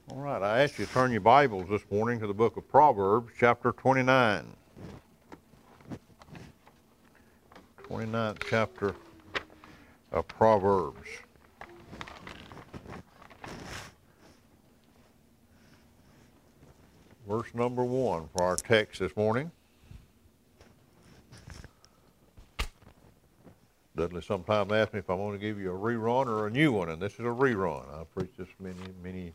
All right, I asked you to turn your Bibles this morning to the book of Proverbs, chapter 29. 29th chapter of Proverbs. Verse number 1 for our text this morning. Dudley sometimes asks me if I'm going to give you a rerun or a new one, and this is a rerun. I've preached this many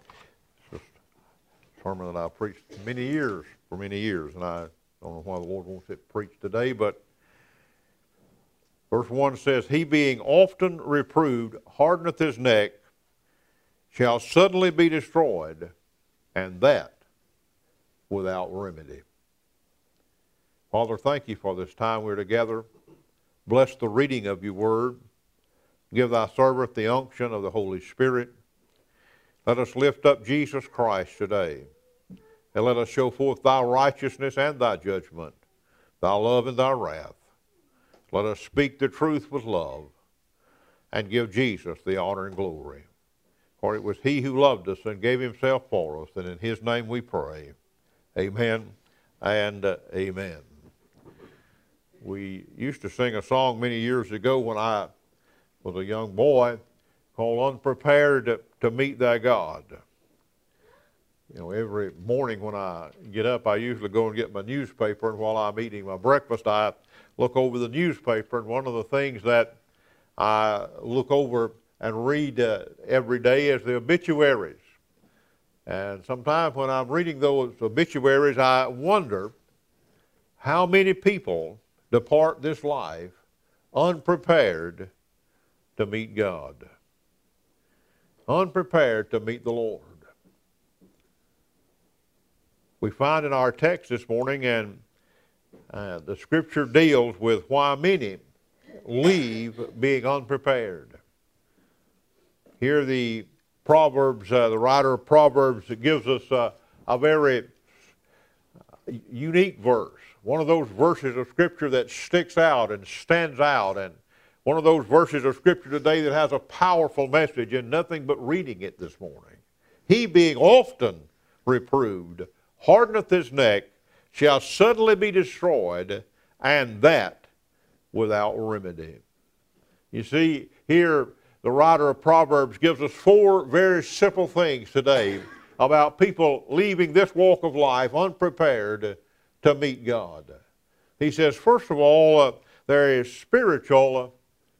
sermon that I preached for many years, and I don't know why the Lord wants it preached today, but verse 1 says, "He being often reproved hardeneth his neck, shall suddenly be destroyed, and that without remedy." Father, thank you for this time we're together. Bless the reading of your word. Give thy servant the unction of the Holy Spirit. Let us lift up Jesus Christ today, and let us show forth thy righteousness and thy judgment, thy love and thy wrath. Let us speak the truth with love, and give Jesus the honor and glory. For it was he who loved us and gave himself for us, and in his name we pray. Amen and amen. We used to sing a song many years ago when I was a young boy called "Unprepared to Meet Thy God." You know, every morning when I get up, I usually go and get my newspaper, and while I'm eating my breakfast, I look over the newspaper, and one of the things that I look over and read every day is the obituaries. And sometimes when I'm reading those obituaries, I wonder how many people depart this life unprepared to meet God, unprepared to meet the Lord. We find in our text this morning, and the scripture deals with why many leave being unprepared. Here the Proverbs, the writer of Proverbs gives us a very unique verse. One of those verses of Scripture that sticks out and stands out, and one of those verses of Scripture today that has a powerful message, and nothing but reading it this morning. He being often reproved hardeneth his neck, shall suddenly be destroyed, and that without remedy. You see, here the writer of Proverbs gives us four very simple things today about people leaving this walk of life unprepared to meet God. He says, first of all, there is spiritual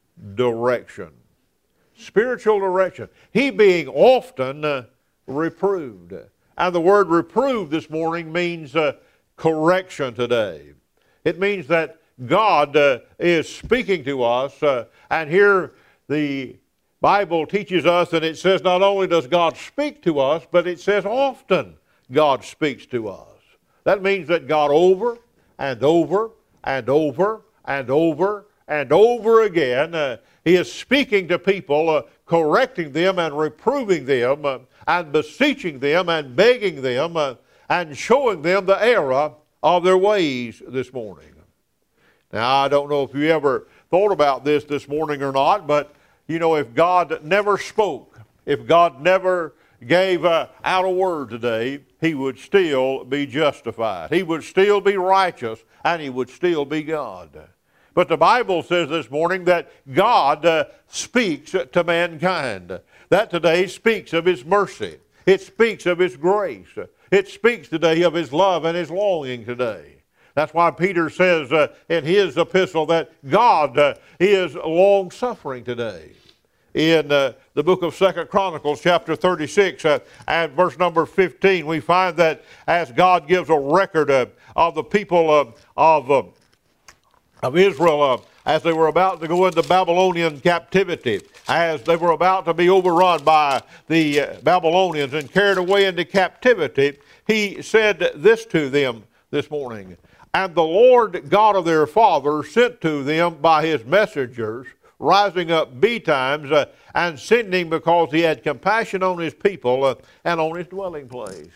direction. Spiritual direction. He being often reproved. And the word reprove this morning means correction today. It means that God is speaking to us, and here the Bible teaches us, and it says not only does God speak to us, but it says often God speaks to us. That means that God over and over and over and over and over again, He is speaking to people, correcting them and reproving them, and beseeching them and begging them, and showing them the error of their ways this morning. Now, I don't know if you ever thought about this morning or not, but you know, if God never spoke, if God never gave out a word today, He would still be justified. He would still be righteous, and He would still be God. But the Bible says this morning that God speaks to mankind. That today speaks of His mercy. It speaks of His grace. It speaks today of His love and His longing today. That's why Peter says in his epistle that God is long-suffering today. In the book of 2 Chronicles, chapter 36, and verse number 15, we find that as God gives a record of the people of Israel as they were about to go into Babylonian captivity, as they were about to be overrun by the Babylonians and carried away into captivity, He said this to them this morning, "And the Lord God of their fathers sent to them by His messengers, rising up betimes and sending because He had compassion on His people and on His dwelling place."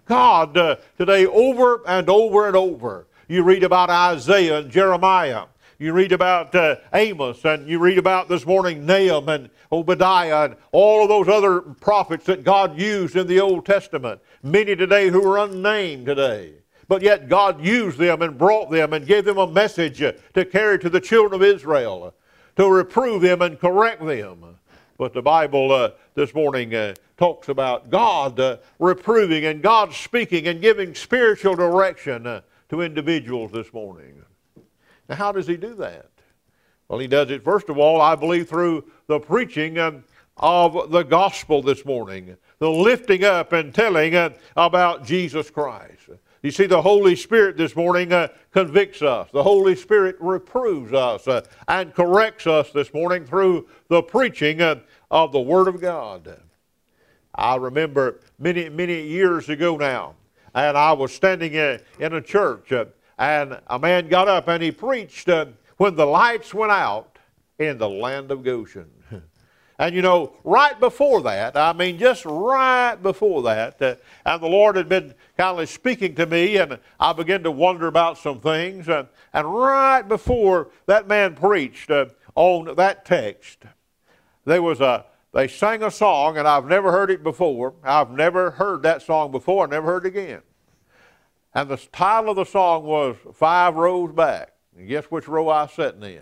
God today over and over and over. You read about Isaiah and Jeremiah. You read about Amos, and you read about this morning Nahum and Obadiah and all of those other prophets that God used in the Old Testament. Many today who are unnamed today. But yet God used them and brought them and gave them a message to carry to the children of Israel, to reprove them and correct them. But the Bible this morning talks about God reproving and God speaking and giving spiritual direction to individuals this morning. Now, how does He do that? Well, He does it, first of all, I believe, through the preaching of the gospel this morning, the lifting up and telling about Jesus Christ. You see, the Holy Spirit this morning convicts us. The Holy Spirit reproves us and corrects us this morning through the preaching of the Word of God. I remember many years ago now, and I was standing in a church, and a man got up and he preached when the lights went out in the land of Goshen. And you know, right before that, just right before that, and the Lord had been kind of speaking to me, and I began to wonder about some things. And right before that man preached on that text, they sang a song, and I've never heard it before. I've never heard that song before. I never heard it again. And the title of the song was 5 Rows Back. And guess which row I was sitting in?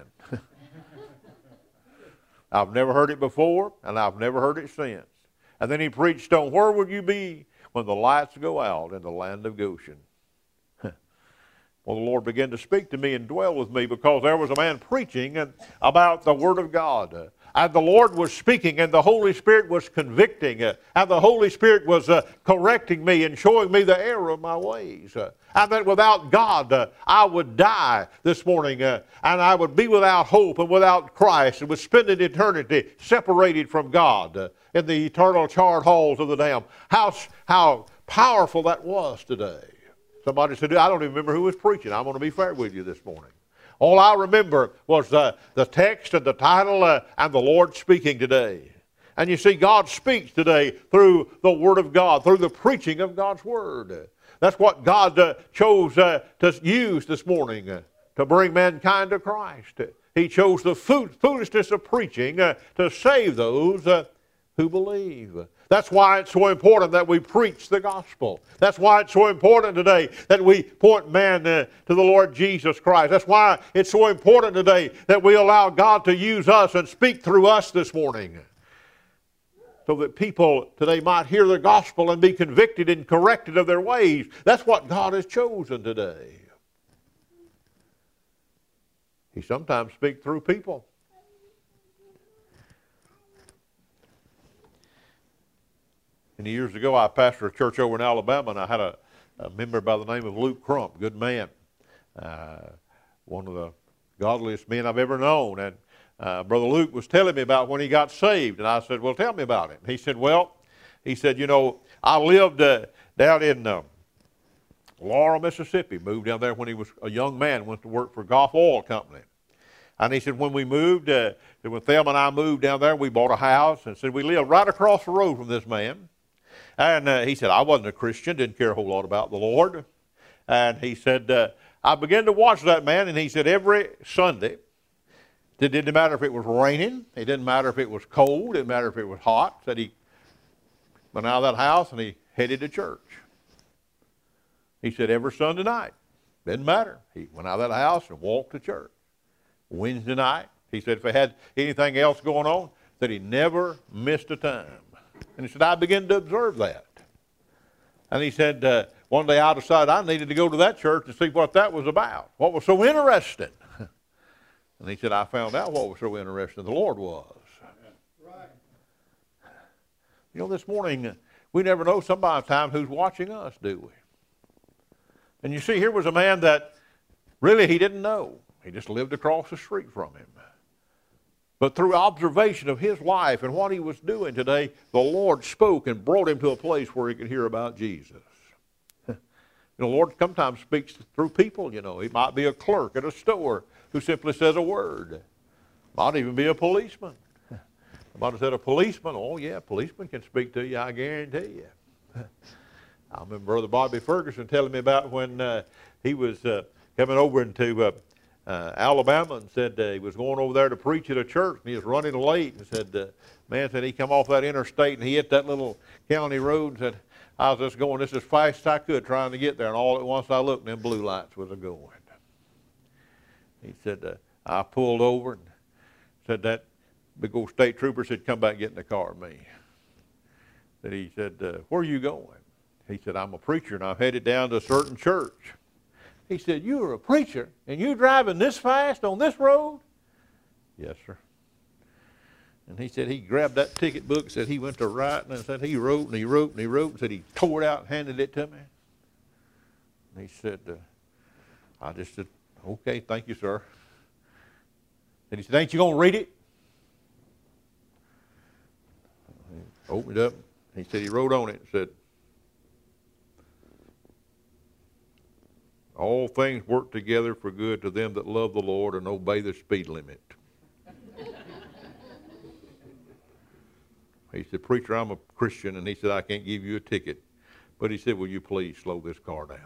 I've never heard it before, and I've never heard it since. And then he preached on, where will you be when the lights go out in the land of Goshen? Well, the Lord began to speak to me and dwell with me, because there was a man preaching about the Word of God. And the Lord was speaking, and the Holy Spirit was convicting, and the Holy Spirit was correcting me and showing me the error of my ways. And that without God, I would die this morning, and I would be without hope and without Christ, and would spend an eternity separated from God in the eternal charred halls of the damned. How powerful that was today. Somebody said, I don't even remember who was preaching. I'm going to be fair with you this morning. All I remember was the text and the title and the Lord speaking today. And you see, God speaks today through the Word of God, through the preaching of God's Word. That's what God chose to use this morning to bring mankind to Christ. He chose the foolishness of preaching to save those who believe. That's why it's so important that we preach the gospel. That's why it's so important today that we point man to the Lord Jesus Christ. That's why it's so important today that we allow God to use us and speak through us this morning, so that people today might hear the gospel and be convicted and corrected of their ways. That's what God has chosen today. He sometimes speaks through people. Many years ago, I pastored a church over in Alabama, and I had a member by the name of Luke Crump, good man, one of the godliest men I've ever known. And Brother Luke was telling me about when he got saved, and I said, well, tell me about it. He said, you know, I lived down in Laurel, Mississippi, moved down there when he was a young man, went to work for Goff Oil Company. And he said, when we moved, when Thelma and I moved down there, we bought a house, and said we lived right across the road from this man. And he said, I wasn't a Christian, didn't care a whole lot about the Lord. And he said, I began to watch that man, and he said every Sunday, it didn't matter if it was raining, it didn't matter if it was cold, it didn't matter if it was hot, said he went out of that house and he headed to church. He said every Sunday night, didn't matter, he went out of that house and walked to church. Wednesday night, he said if he had anything else going on, that he never missed a time. And he said, I began to observe that. And he said, one day I decided I needed to go to that church to see what that was about, what was so interesting. And he said, I found out what was so interesting. The Lord was. Right. You know, this morning, we never know sometimes who's watching us, do we? And you see, here was a man that really he didn't know. He just lived across the street from him. But through observation of his life and what he was doing today, the Lord spoke and brought him to a place where he could hear about Jesus. You know, the Lord sometimes speaks through people, you know. He might be a clerk at a store who simply says a word. Might even be a policeman. Somebody said a policeman. Oh, yeah, a policeman can speak to you, I guarantee you. I remember Brother Bobby Ferguson telling me about when he was coming over into Alabama, and said he was going over there to preach at a church, and he was running late, and said, man said he come off that interstate, and he hit that little county road, and said, I was just going this as fast as I could trying to get there, and all at once I looked, and them blue lights was a-going. He said, I pulled over, and said that big old state trooper said, come back and get in the car with me. Then he said, where are you going? He said, I'm a preacher, and I'm headed down to a certain church. He said, you're a preacher, and you're driving this fast on this road? Yes, sir. And he said he grabbed that ticket book, said he went to writing, and said he wrote and he wrote and he wrote, and said he tore it out and handed it to me. And he said, I just said, okay, thank you, sir. And he said, ain't you going to read it? He opened it up. He said he wrote on it and said, all things work together for good to them that love the Lord and obey the speed limit. He said, preacher, I'm a Christian, and he said, I can't give you a ticket. But he said, will you please slow this car down?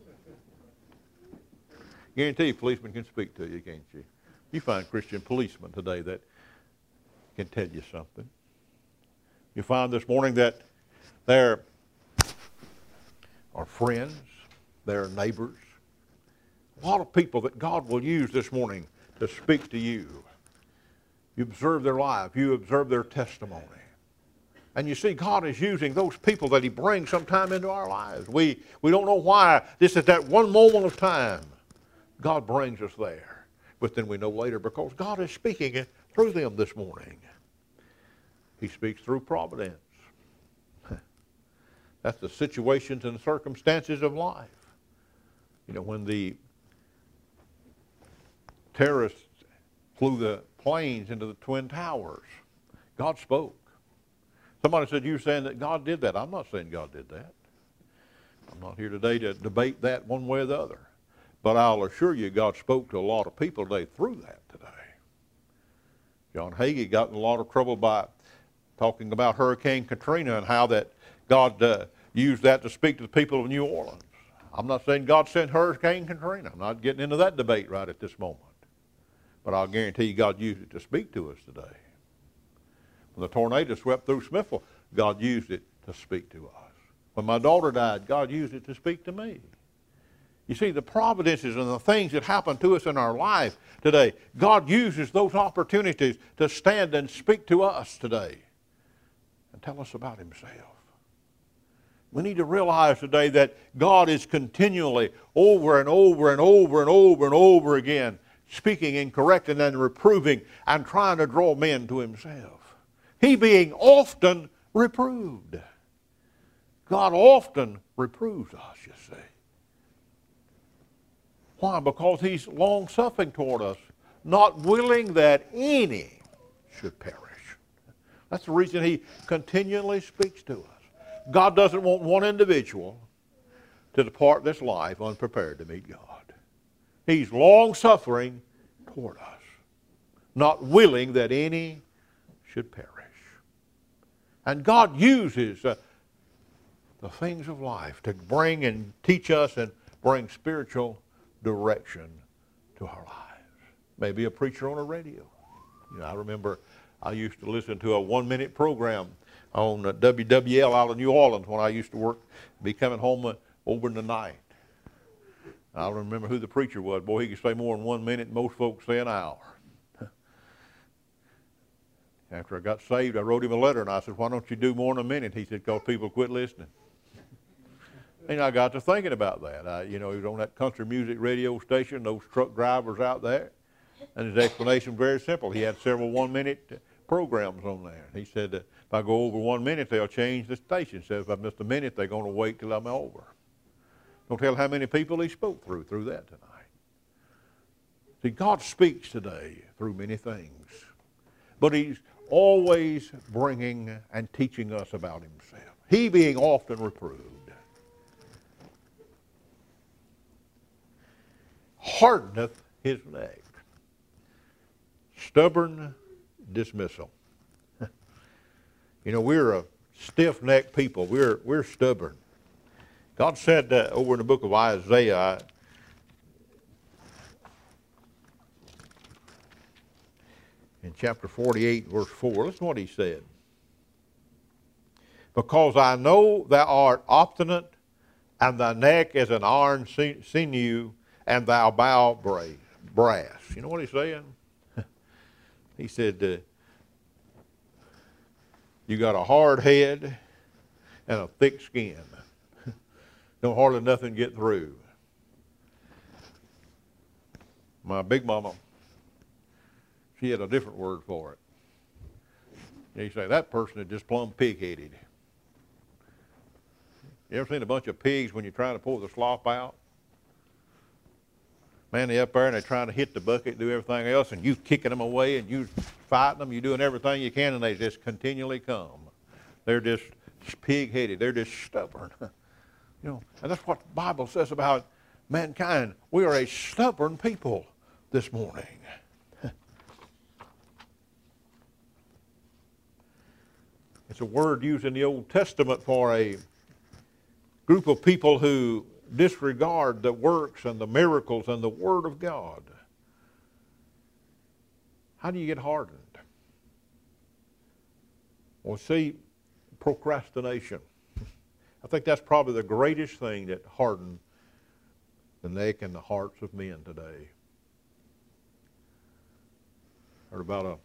Guarantee you, policemen can speak to you, can't you? You find Christian policemen today that can tell you something. You find this morning that there are friends, there are neighbors, a lot of people that God will use this morning to speak to you. You observe their life, you observe their testimony. And you see, God is using those people that He brings sometime into our lives. We don't know why. This is that one moment of time God brings us there. But then we know later because God is speaking through them this morning. He speaks through providence. That's the situations and circumstances of life. You know, when the terrorists flew the planes into the Twin Towers, God spoke. Somebody said, you're saying that God did that. I'm not saying God did that. I'm not here today to debate that one way or the other. But I'll assure you God spoke to a lot of people today through that today. John Hagee got in a lot of trouble by talking about Hurricane Katrina and how that God used that to speak to the people of New Orleans. I'm not saying God sent Hurricane Katrina. I'm not getting into that debate right at this moment. But I'll guarantee you God used it to speak to us today. When the tornado swept through Smithville, God used it to speak to us. When my daughter died, God used it to speak to me. You see, the providences and the things that happen to us in our life today, God uses those opportunities to stand and speak to us today and tell us about Himself. We need to realize today that God is continually over and over and over and over and over again speaking and correcting and reproving and trying to draw men to Himself. He being often reproved. God often reproves us, you see. Why? Because He's long-suffering toward us, not willing that any should perish. That's the reason He continually speaks to us. God doesn't want one individual to depart this life unprepared to meet God. He's long-suffering toward us, not willing that any should perish. And God uses the things of life to bring and teach us and bring spiritual direction to our lives. Maybe a preacher on a radio. You know, I remember I used to listen to a 1-minute program on WWL out of New Orleans when I used to work, be coming home over in the night. I don't remember who the preacher was. Boy, he could say more than 1 minute, most folks say an hour. After I got saved, I wrote him a letter, and I said, why don't you do more than a minute? He said, because people quit listening. And I got to thinking about that. He was on that country music radio station, those truck drivers out there. And his explanation was very simple. He had several 1-minute programs on there. He said, if I go over 1 minute, they'll change the station. He said, if I miss a minute, they're going to wait till I'm over. Don't tell how many people he spoke through that tonight. See, God speaks today through many things. But He's always bringing and teaching us about Himself. He being often reproved. Hardeneth His neck. Stubborn dismissal. We're a stiff-necked people. We're stubborn. God said over in the book of Isaiah, in chapter 48, verse 4. Listen to what he said. Because I know thou art obstinate, and thy neck is an iron sinew, and thou bow brass. You know what he's saying? He said, you got a hard head and a thick skin. Don't hardly nothing get through. My big mama, she had a different word for it. You say, that person is just plumb pig-headed. You ever seen a bunch of pigs when you're trying to pour the slop out? Man, they're up there and they're trying to hit the bucket, do everything else, and you kicking them away and you fighting them, you doing everything you can, and they just continually come. They're just pig-headed. They're just stubborn. You know, and that's what the Bible says about mankind. We are a stubborn people this morning. It's a word used in the Old Testament for a group of people who disregard the works and the miracles and the Word of God. How do you get hardened? Well, see, procrastination. I think that's probably the greatest thing that hardened the neck and the hearts of men today. Heard about a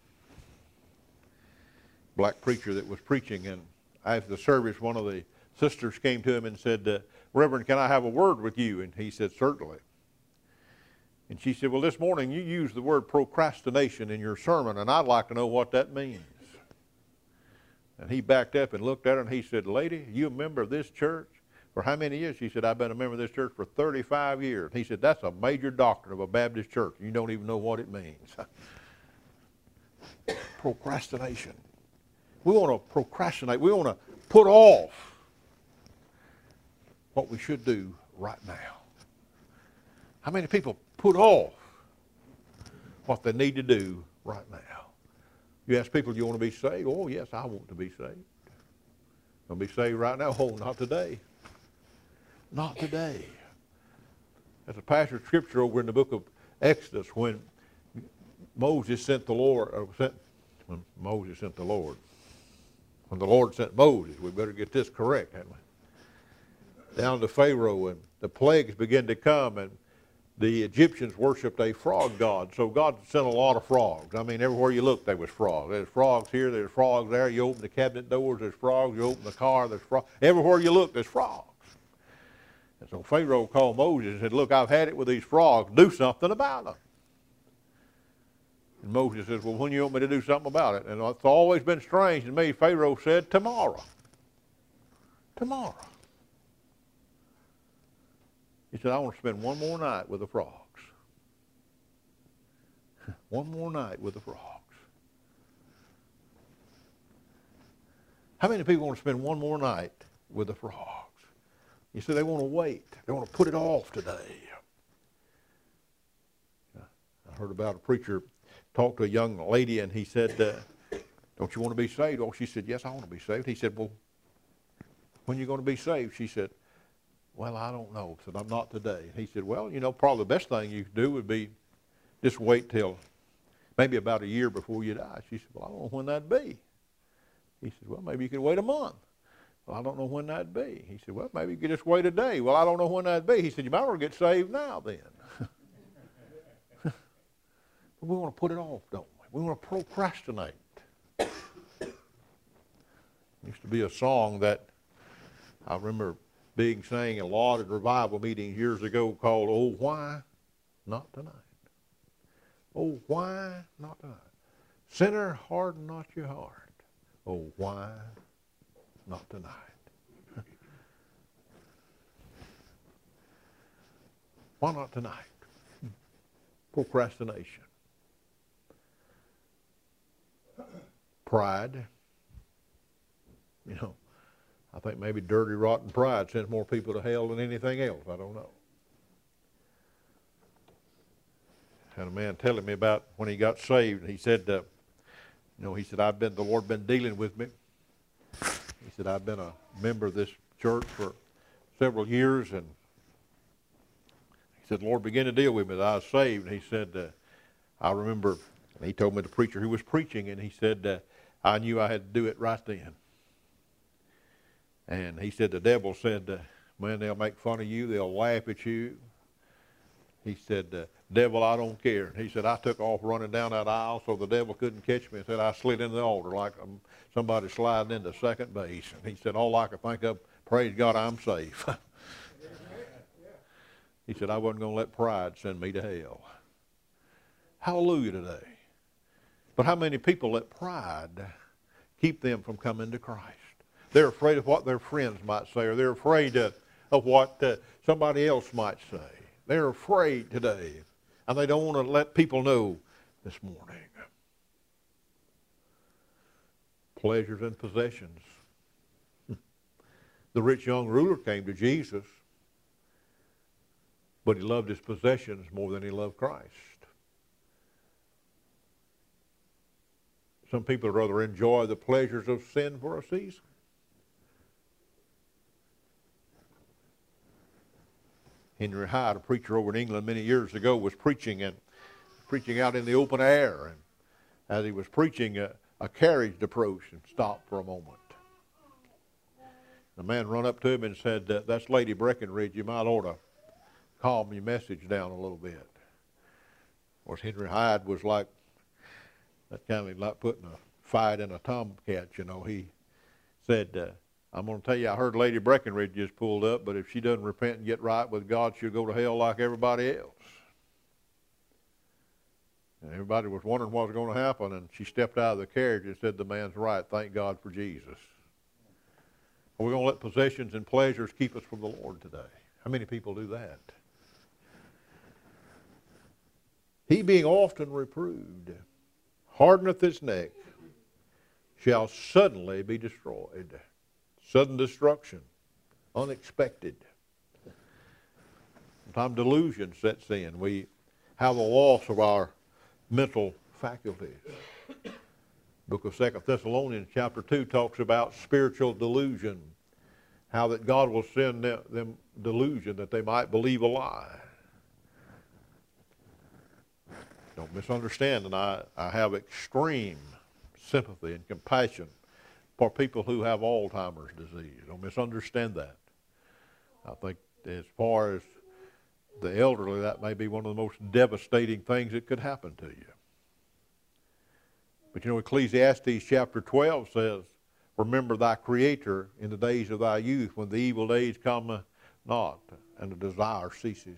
black preacher that was preaching, and after the service, one of the sisters came to him and said, Reverend, can I have a word with you? And he said, certainly. And she said, well, this morning you used the word procrastination in your sermon, and I'd like to know what that means. And he backed up and looked at her, and he said, lady, you a member of this church? For how many years? She said, I've been a member of this church for 35 years. He said, that's a major doctrine of a Baptist church. You don't even know what it means. Procrastination. We want to procrastinate. We want to put off what we should do right now. How many people put off what they need to do right now? You ask people, do you want to be saved? Oh, yes, I want to be saved. I'll be saved right now. Oh, not today. Not today. There's a passage of scripture over in the book of Exodus when Moses sent the Lord, when the Lord sent Moses. We better get this correct, haven't we? Down to Pharaoh, and the plagues began to come, and the Egyptians worshipped a frog god. So God sent a lot of frogs. I mean, everywhere you look, there was frogs. There's frogs here, there's frogs there. You open the cabinet doors, there's frogs. You open the car, there's frogs. Everywhere you look, there's frogs. And so Pharaoh called Moses and said, look, I've had it with these frogs. Do something about them. And Moses says, well, when you want me to do something about it? And it's always been strange to me. Pharaoh said, tomorrow. Tomorrow. He said, I want to spend one more night with the frogs. One more night with the frogs. How many people want to spend one more night with the frogs? You see, they want to wait. They want to put it off today. I heard about a preacher talk to a young lady, and he said, don't you want to be saved? Oh, she said, yes, I want to be saved. He said, well, when are you going to be saved? She said, well, I don't know. I said, I'm not today. He said, well, you know, probably the best thing you could do would be just wait till maybe about a year before you die. She said, well, I don't know when that'd be. He said, well, maybe you could wait a month. Well, I don't know when that'd be. He said, well, maybe you could just wait a day. Well, I don't know when that'd be. He said, you might want to get saved now then. But we want to put it off, don't we? We want to procrastinate. There used to be a song that I remember being sang a lot at revival meetings years ago called, Oh, Why Not Tonight? Oh, why not tonight? Sinner, harden not your heart. Oh, why not tonight? Why not tonight? Procrastination. Pride. You know, I think maybe dirty, rotten pride sends more people to hell than anything else. I don't know. Had a man telling me about when he got saved. He said, he said, the Lord been dealing with me. He said, I've been a member of this church for several years, and he said, the Lord began to deal with me that I was saved. And he said, I remember And he told me the preacher who was preaching, and he said, I knew I had to do it right then. And he said, the devil said, man, they'll make fun of you. They'll laugh at you. He said, devil, I don't care. And he said, I took off running down that aisle so the devil couldn't catch me. And said, I slid into the altar like somebody sliding into second base. And he said, all I could think of, praise God, I'm safe. He said, I wasn't going to let pride send me to hell. Hallelujah today. But how many people let pride keep them from coming to Christ? They're afraid of what their friends might say, or they're afraid of what somebody else might say. They're afraid today, and they don't want to let people know this morning. Pleasures and possessions. The rich young ruler came to Jesus, but he loved his possessions more than he loved Christ. Some people would rather enjoy the pleasures of sin for a season. Henry Hyde, a preacher over in England many years ago, was preaching out in the open air. And as he was preaching, a carriage approached and stopped for a moment. The man run up to him and said, that's Lady Breckenridge. You might ought to calm your message down a little bit. Of course, Henry Hyde was like, that kind of like putting a fight in a tomcat, you know. He said, I'm going to tell you, I heard Lady Breckenridge just pulled up, but if she doesn't repent and get right with God, she'll go to hell like everybody else. And everybody was wondering what was going to happen, and she stepped out of the carriage and said, the man's right, thank God for Jesus. Are we going to let possessions and pleasures keep us from the Lord today? How many people do that? He being often reproved, hardeneth his neck, shall suddenly be destroyed. Sudden destruction, unexpected. Sometimes delusion sets in. We have a loss of our mental faculties. Book of 2 Thessalonians chapter 2 talks about spiritual delusion, how that God will send them delusion that they might believe a lie. Don't misunderstand, and I have extreme sympathy and compassion for people who have Alzheimer's disease. Don't misunderstand that. I think as far as the elderly, that may be one of the most devastating things that could happen to you. But you know, Ecclesiastes chapter 12 says, remember thy Creator in the days of thy youth, when the evil days come not, and the desire ceases.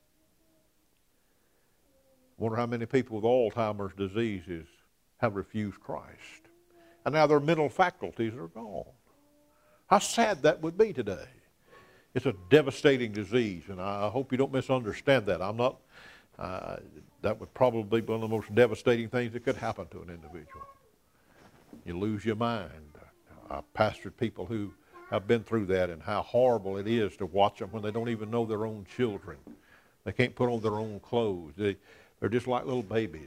I wonder how many people with Alzheimer's diseases have refused Christ. And now their mental faculties are gone. How sad that would be today. It's a devastating disease, and I hope you don't misunderstand that. I'm not, that would probably be one of the most devastating things that could happen to an individual. You lose your mind. I've pastored people who have been through that, and how horrible it is to watch them when they don't even know their own children. They can't put on their own clothes. They're just like little babies.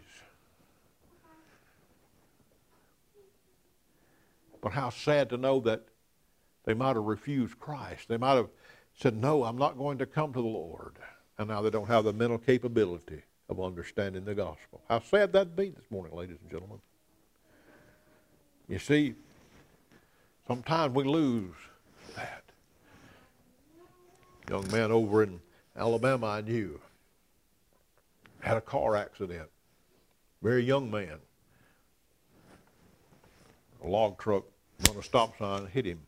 But how sad to know that they might have refused Christ. They might have said, no, I'm not going to come to the Lord. And now they don't have the mental capability of understanding the gospel. How sad that'd be this morning, ladies and gentlemen. You see, sometimes we lose that. A young man over in Alabama I knew had a car accident. Very young man. A log truck on a stop sign and hit him.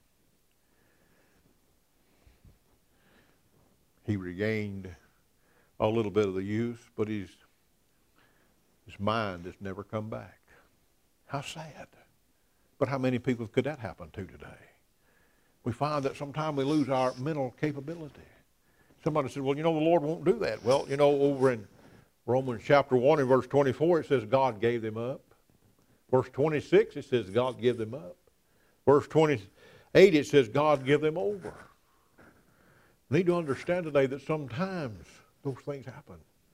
He regained a little bit of the use, but his mind has never come back. How sad. But how many people could that happen to today? We find that sometimes we lose our mental capability. Somebody said, well, you know, the Lord won't do that. Well, you know, over in Romans chapter 1 and verse 24, it says God gave them up. Verse 26, it says God gave them up. Verse 28, it says God give them over. We need to understand today that sometimes those things happen.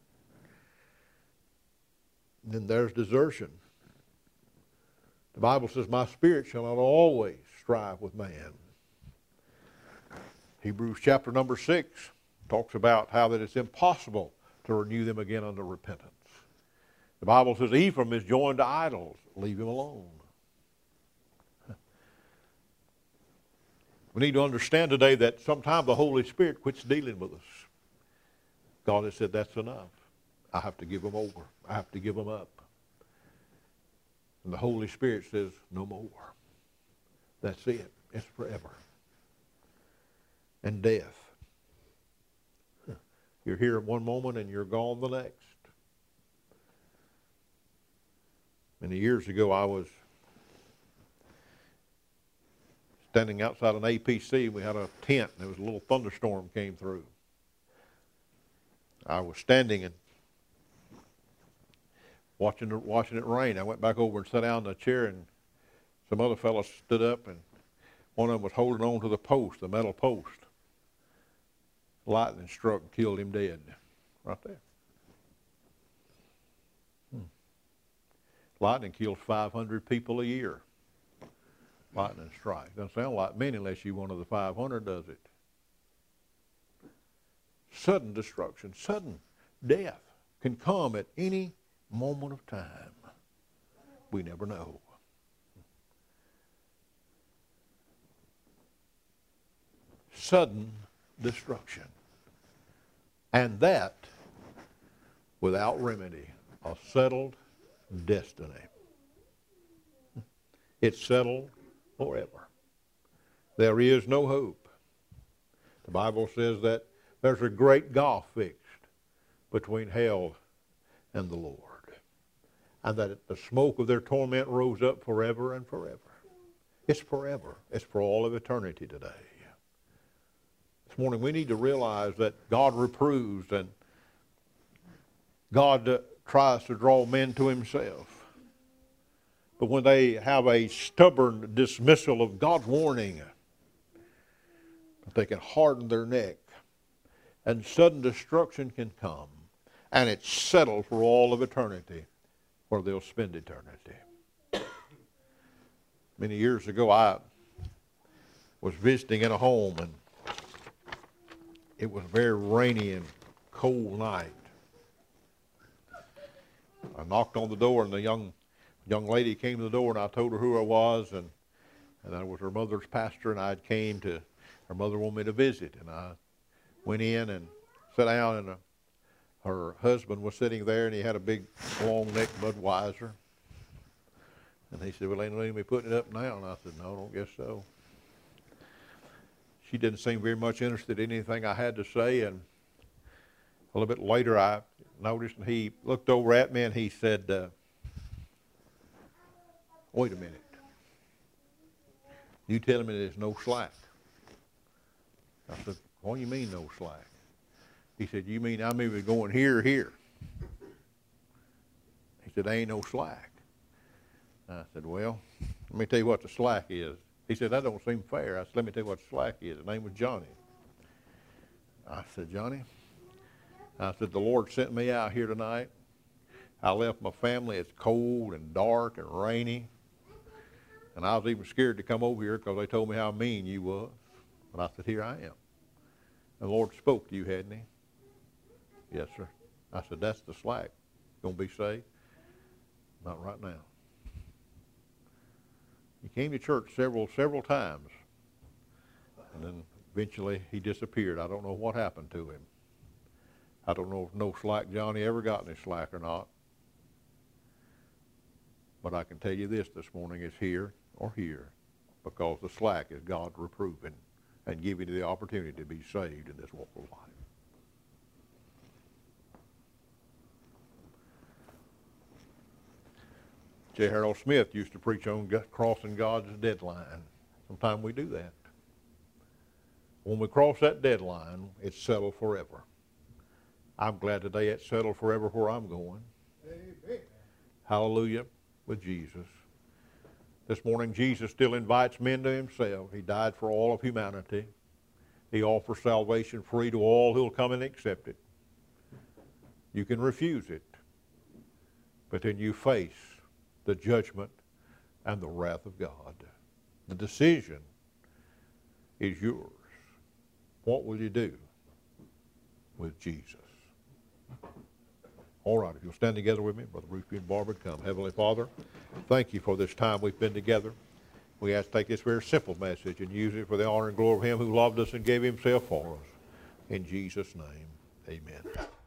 And then there's desertion. The Bible says, my spirit shall not always strive with man. Hebrews chapter number 6 talks about how that it's impossible to renew them again unto repentance. The Bible says Ephraim is joined to idols. Leave him alone. We need to understand today that sometimes the Holy Spirit quits dealing with us. God has said, that's enough. I have to give them over. I have to give them up. And the Holy Spirit says, no more. That's it. It's forever. And death. You're here one moment and you're gone the next. Many years ago, I was standing outside an APC. We had a tent, and there was a little thunderstorm came through. I was standing and watching it rain. I went back over and sat down in a chair, and some other fellows stood up, and one of them was holding on to the post, the metal post. Lightning struck and killed him dead right there. Lightning kills 500 people a year. Lightning strike. Doesn't sound like many unless you're one of the 500, does it? Sudden destruction, sudden death can come at any moment of time. We never know. Sudden destruction. And that without remedy. A settled destiny. It's settled forever. There is no hope. The Bible says that there's a great gulf fixed between hell and the Lord. And that the smoke of their torment rose up forever and forever. It's forever. It's for all of eternity today. This morning we need to realize that God reproves and God tries to draw men to himself. But when they have a stubborn dismissal of God's warning, they can harden their neck and sudden destruction can come. And it's settled for all of eternity where they'll spend eternity. Many years ago I was visiting in a home, and it was a very rainy and cold night. I knocked on the door, and the young lady came to the door, and I told her who I was, and I was her mother's pastor, and I came to, her mother wanted me to visit, and I went in and sat down, and her husband was sitting there, and he had a big long-necked Budweiser, and he said, well, ain't no need me putting it up now, and I said, no, I don't guess so. She didn't seem very much interested in anything I had to say, and a little bit later I noticed, and he looked over at me and he said, wait a minute. You telling me there's no slack? I said, what do you mean no slack? He said, you mean I'm either going here or here? He said, there ain't no slack. I said, well, let me tell you what the slack is. He said, that don't seem fair. I said, let me tell you what the slack is. His name was Johnny. I said, Johnny? I said, the Lord sent me out here tonight. I left my family. It's cold and dark and rainy. And I was even scared to come over here because they told me how mean you was. But I said, here I am. And the Lord spoke to you, hadn't he? Yes, sir. I said, that's the slack. Going to be saved? Not right now. He came to church several times. And then eventually he disappeared. I don't know what happened to him. I don't know if no slack Johnny ever got any slack or not. But I can tell you this morning is here or here, because the slack is God reproving and giving you the opportunity to be saved in this walk of life. J. Harold Smith used to preach on crossing God's deadline. Sometimes we do that. When we cross that deadline, it's settled forever. I'm glad today it's settled forever where I'm going. Amen. Hallelujah with Jesus. This morning, Jesus still invites men to himself. He died for all of humanity. He offers salvation free to all who will come and accept it. You can refuse it, but then you face the judgment and the wrath of God. The decision is yours. What will you do with Jesus? All right, if you'll stand together with me, Brother Ruthie and Barbara, come. Heavenly Father, thank you for this time we've been together. We ask to take this very simple message and use it for the honor and glory of Him who loved us and gave Himself for us. In Jesus' name, amen.